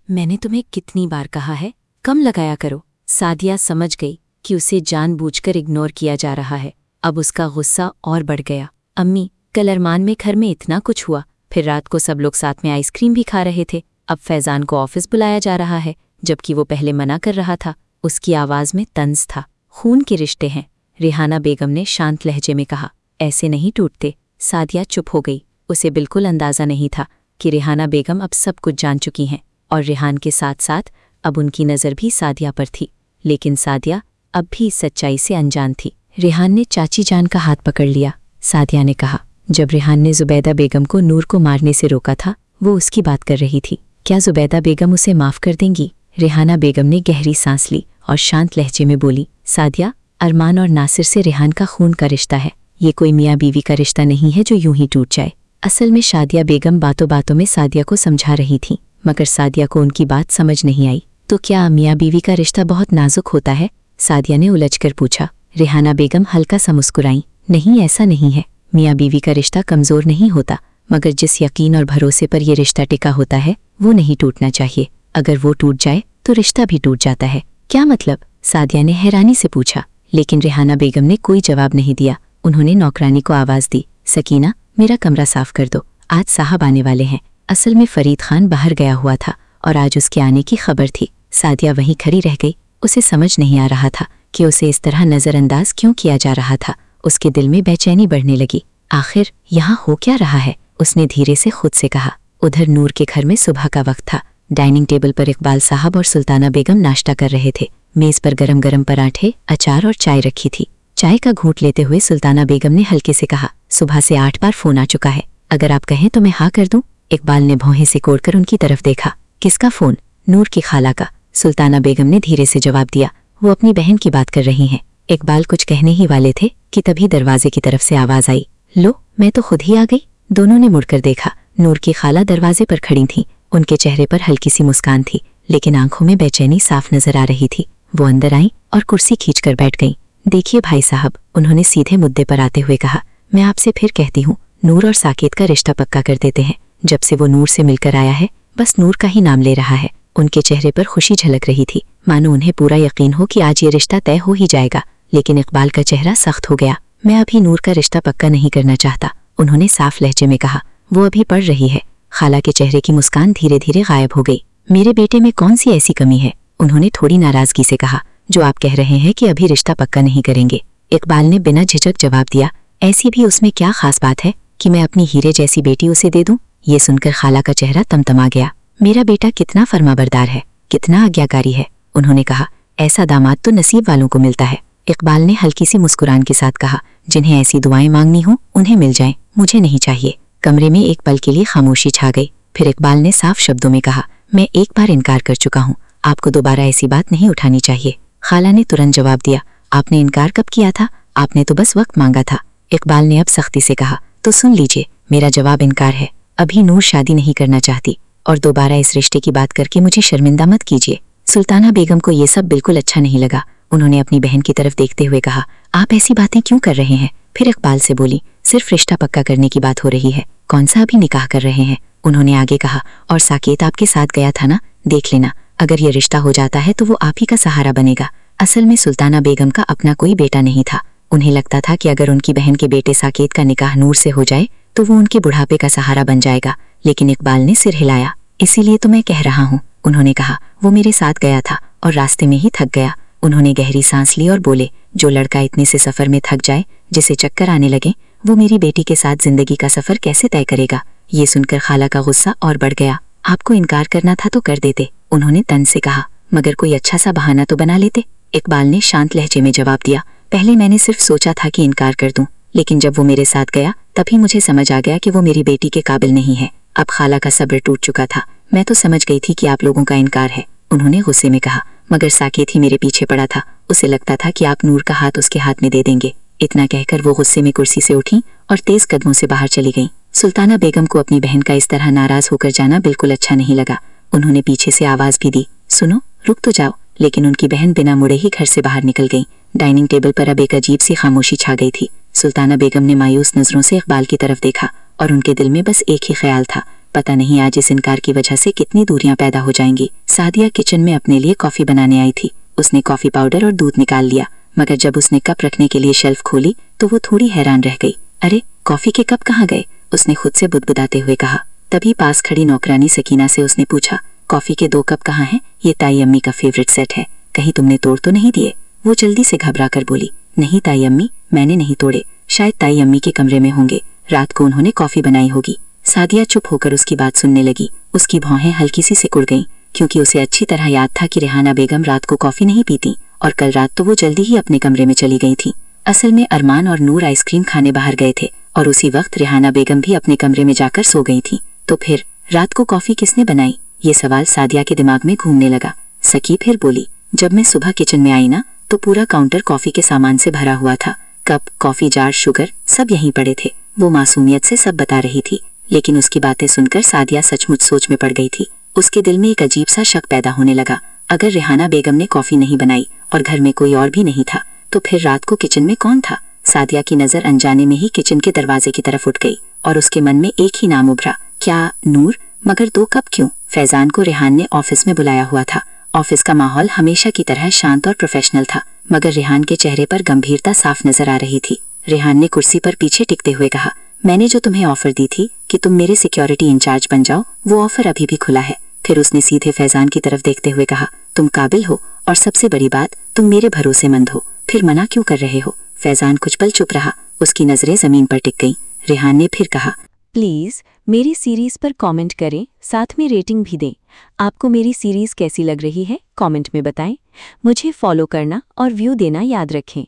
मैंने तुम्हें कितनी बार कहा है, कम लगाया करो। सादिया समझ गई कि उसे जानबूझकर इग्नोर किया जा रहा है। अब उसका गुस्सा और बढ़ गया। अम्मी, कल अरमान में घर में इतना कुछ हुआ, फिर रात को सब लोग साथ में आइसक्रीम भी खा रहे थे। अब फैज़ान को ऑफिस बुलाया जा रहा है, जबकि वो पहले मना कर रहा था। उसकी आवाज़ में तंज था। खून के रिश्ते हैं, रेहाना बेगम ने शांत लहजे में कहा। ऐसे नहीं टूटते। सादिया चुप हो गई। उसे बिल्कुल अंदाज़ा नहीं था कि रेहाना बेगम अब सब कुछ जान चुकी हैं और रेहान के साथ साथ अब उनकी नज़र भी सादिया पर थी। लेकिन सादिया अब भी इस सच्चाई से अनजान थी। रेहान ने चाची जान का हाथ पकड़ लिया। सादिया ने कहा, जब रेहान ने ज़ुबैदा बेगम को नूर को मारने से रोका था, वो उसकी बात कर रही थी। क्या ज़ुबैदा बेगम उसे माफ़ कर देंगी? रेहाना बेगम ने गहरी सांस ली और शांत लहजे में बोली, सादिया, अरमान और नासिर से रेहान का खून का रिश्ता है। ये कोई मियाँ बीवी का रिश्ता नहीं है जो यूं ही टूट जाए। असल में शादिया बेगम बातों बातों में सादिया को समझा रही थी, मगर सादिया को उनकी बात समझ नहीं आई। तो क्या मियाँ बीवी का रिश्ता बहुत नाजुक होता है? सादिया ने उलझकर पूछा। रेहाना बेगम हल्का सा मुस्कुराई। नहीं, ऐसा नहीं है। मियाँ बीवी का रिश्ता कमज़ोर नहीं होता, मगर जिस यकीन और भरोसे पर यह रिश्ता टिका होता है वो नहीं टूटना चाहिए। अगर वो टूट जाए तो रिश्ता भी टूट जाता है। क्या मतलब? सादिया ने हैरानी से पूछा। लेकिन रेहाना बेगम ने कोई जवाब नहीं दिया। उन्होंने नौकरानी को आवाज़ दी, सकीना, मेरा कमरा साफ कर दो, आज साहब आने वाले हैं। असल में फरीद खान बाहर गया हुआ था और आज उसके आने की खबर थी। सादिया वहीं खड़ी रह गई। उसे समझ नहीं आ रहा था कि उसे इस तरह नज़रअंदाज क्यों किया जा रहा था। उसके दिल में बेचैनी बढ़ने लगी। आखिर यहाँ हो क्या रहा है? उसने धीरे से खुद से कहा। उधर नूर के घर में सुबह का वक्त था। डाइनिंग टेबल पर इकबाल साहब और सुल्ताना बेगम नाश्ता कर रहे थे। मेज़ पर गरम गरम पराठे, अचार और चाय रखी थी। चाय का घूंट लेते हुए सुल्ताना बेगम ने हल्के से कहा, सुबह से 8 बार फ़ोन आ चुका है, अगर आप कहें तो मैं हाँ कर दूं। इकबाल ने भौहें सिकोड़कर उनकी तरफ देखा। किसका फ़ोन? नूर की खाला का। सुल्ताना बेगम ने धीरे से जवाब दिया, वो अपनी बहन की बात कर रही हैं। इकबाल कुछ कहने ही वाले थे कि तभी दरवाजे की तरफ से आवाज़ आई, लो, मैं तो खुद ही आ गई। दोनों ने मुड़कर देखा। नूर की खाला दरवाजे पर खड़ी थीं। उनके चेहरे पर हल्की सी मुस्कान थी, लेकिन आंखों में बेचैनी साफ नजर आ रही थी। वो अंदर आईं और कुर्सी खींचकर बैठ गईं। देखिए भाई साहब, उन्होंने सीधे मुद्दे पर आते हुए कहा, मैं आपसे फिर कहती हूँ, नूर और साकेत का रिश्ता पक्का कर देते हैं। जब से वो नूर से मिलकर आया है, बस नूर का ही नाम ले रहा है। उनके चेहरे पर खुशी झलक रही थी, मानो उन्हें पूरा यकीन हो कि आज ये रिश्ता तय हो ही जाएगा। लेकिन इकबाल का चेहरा सख्त हो गया। मैं अभी नूर का रिश्ता पक्का नहीं करना चाहता, उन्होंने साफ लहजे में कहा। वो अभी पढ़ रही है। खाला के चेहरे की मुस्कान धीरे धीरे गायब हो गई। मेरे बेटे में कौन सी ऐसी कमी है? उन्होंने थोड़ी नाराजगी से कहा, जो आप कह रहे हैं कि अभी रिश्ता पक्का नहीं करेंगे। इकबाल ने बिना झिझक जवाब दिया, ऐसी भी उसमें क्या खास बात है कि मैं अपनी हीरे जैसी बेटी उसे दे दूं? ये सुनकर खाला का चेहरा तमतमा गया। मेरा बेटा कितना फर्माबरदार है, कितना आज्ञाकारी है, उन्होंने कहा। ऐसा दामाद तो नसीब वालों को मिलता है। इकबाल ने हल्की सी मुस्कुरान के साथ कहा, जिन्हें ऐसी दुआएं मांगनी हो उन्हें मिल जाएं, मुझे नहीं चाहिए। कमरे में एक पल के लिए खामोशी छा गई। फिर इकबाल ने साफ शब्दों में कहा, मैं एक बार इनकार कर चुका हूँ, आपको दोबारा ऐसी बात नहीं उठानी चाहिए। खाला ने तुरंत जवाब दिया, आपने इनकार कब किया था? आपने तो बस वक्त मांगा था। इकबाल ने अब सख्ती से कहा, तो सुन लीजिए, मेरा जवाब इनकार है। अभी नूर शादी नहीं करना चाहती और दोबारा इस रिश्ते की बात करके मुझे शर्मिंदा मत कीजिए। सुल्ताना बेगम को ये सब बिल्कुल अच्छा नहीं लगा। उन्होंने अपनी बहन की तरफ देखते हुए कहा, आप ऐसी बातें क्यों कर रहे हैं? फिर इकबाल से बोली, सिर्फ रिश्ता पक्का करने की बात हो रही है, कौन सा अभी निकाह कर रहे हैं? उन्होंने आगे कहा, और साकेत आपके साथ गया था ना, देख लेना, अगर ये रिश्ता हो जाता है तो वो आप ही का सहारा बनेगा। असल में सुल्ताना बेगम का अपना कोई बेटा नहीं था। उन्हें लगता था कि अगर उनकी बहन के बेटे साकेत का निकाह नूर से हो जाए तो वो उनके बुढ़ापे का सहारा बन जाएगा। लेकिन इकबाल ने सिर हिलाया। इसीलिए तो मैं कह रहा हूँ, उन्होंने कहा। वो मेरे साथ गया था और रास्ते में ही थक गया। उन्होंने गहरी सांस ली और बोले, जो लड़का इतने से सफर में थक जाए, जिसे चक्कर आने लगे, वो मेरी बेटी के साथ जिंदगी का सफर कैसे तय करेगा? ये सुनकर खाला का गुस्सा और बढ़ गया। आपको इनकार करना था तो कर देते, उन्होंने तंज से कहा, मगर कोई अच्छा सा बहाना तो बना लेते। इकबाल ने शांत लहजे में जवाब दिया, पहले मैंने सिर्फ सोचा था कि इनकार कर दूं, लेकिन जब वो मेरे साथ गया तभी मुझे समझ आ गया कि वो मेरी बेटी के काबिल नहीं है। अब खाला का सब्र टूट चुका था। मैं तो समझ गई थी कि आप लोगों का इनकार है, उन्होंने गुस्से में कहा, मगर साकेत ही मेरे पीछे पड़ा था। उसे लगता था कि आप नूर का हाथ उसके हाथ में दे देंगे। इतना कहकर वो गुस्से में कुर्सी से उठी और तेज कदमों से बाहर चली गईं। सुल्ताना बेगम को अपनी बहन का इस तरह नाराज होकर जाना बिल्कुल अच्छा नहीं लगा। उन्होंने पीछे से आवाज भी दी, सुनो, रुक तो जाओ। लेकिन उनकी बहन बिना मुड़े ही घर से बाहर निकल गई। डाइनिंग टेबल पर अब एक अजीब सी खामोशी छा गई थी। सुल्ताना बेगम ने मायूस नजरों से इकबाल की तरफ देखा और उनके दिल में बस एक ही ख्याल था, पता नहीं आज इस इनकार की वजह से कितनी दूरियां पैदा हो जाएंगी। सादिया किचन में अपने लिए कॉफी बनाने आई थी। उसने कॉफी पाउडर और दूध निकाल लिया, मगर जब उसने कप रखने के लिए शेल्फ खोली तो वो थोड़ी हैरान रह गई। अरे, कॉफी के कप कहाँ गए? उसने खुद से बुदबुदाते हुए कहा। तभी पास खड़ी नौकरानी सकीना से उसने पूछा, कॉफी के 2 कप कहाँ हैं? ये ताई अम्मी का फेवरेट सेट है, कहीं तुमने तोड़ तो नहीं दिए? वो जल्दी से घबरा कर बोली, नहीं ताई अम्मी, मैंने नहीं तोड़े, शायद ताई अम्मी के कमरे में होंगे, रात को उन्होंने कॉफी बनाई होगी। सादिया चुप होकर उसकी बात सुनने लगी। उसकी भौहें हल्की सी सिकुड़ गईं, क्योंकि उसे अच्छी तरह याद था कि रेहाना बेगम रात को कॉफी नहीं पीती और कल रात तो वो जल्दी ही अपने कमरे में चली गई थी। असल में अरमान और नूर आइसक्रीम खाने बाहर गए थे और उसी वक्त रेहाना बेगम भी अपने कमरे में जाकर सो गई थी। तो फिर रात को कॉफी किसने बनाई? ये सवाल सादिया के दिमाग में घूमने लगा। सकी फिर बोली, जब मैं सुबह किचन में आई ना तो पूरा काउंटर कॉफी के सामान से भरा हुआ था। कप, कॉफी जार, शुगर सब यहीं पड़े थे। वो मासूमियत से सब बता रही थी, लेकिन उसकी बातें सुनकर सादिया सचमुच सोच में पड़ गई थी। उसके दिल में एक अजीब सा शक पैदा होने लगा। अगर रेहाना बेगम ने कॉफी नहीं बनाई और घर में कोई और भी नहीं था, तो फिर रात को किचन में कौन था? सादिया की नजर अनजाने में ही किचन के दरवाजे की तरफ उठ गई और उसके मन में एक ही नाम उभरा, क्या नूर? मगर 2 कप क्यों? फैजान को रेहान ने ऑफिस में बुलाया हुआ था। ऑफिस का माहौल हमेशा की तरह शांत और प्रोफेशनल था, मगर रेहान के चेहरे पर गंभीरता साफ नजर आ रही थी। रेहान ने कुर्सी पर पीछे टिकते हुए कहा, मैंने जो तुम्हें ऑफर दी थी कि तुम मेरे सिक्योरिटी इंचार्ज बन जाओ, वो ऑफर अभी भी खुला है। फिर उसने सीधे फैजान की तरफ देखते हुए कहा, तुम काबिल हो और सबसे बड़ी बात, तुम मेरे भरोसेमंद हो, फिर मना क्यों कर रहे हो? फैजान कुछ पल चुप रहा, उसकी नजरें जमीन पर टिक गईं। रेहान ने फिर कहा, प्लीज़ मेरी सीरीज़ पर कमेंट करें, साथ में रेटिंग भी दें। आपको मेरी सीरीज़ कैसी लग रही है कमेंट में बताएं। मुझे फॉलो करना और व्यू देना याद रखें।